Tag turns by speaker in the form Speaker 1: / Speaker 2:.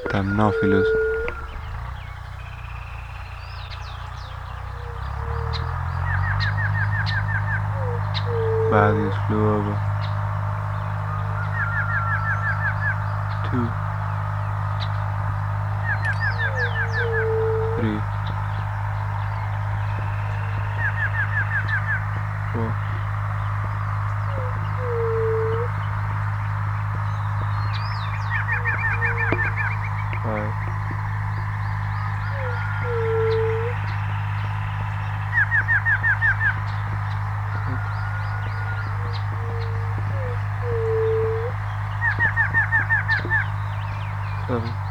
Speaker 1: Thamnophilus. Bodies flew over. 2, 3, 4, 5, 6, 7,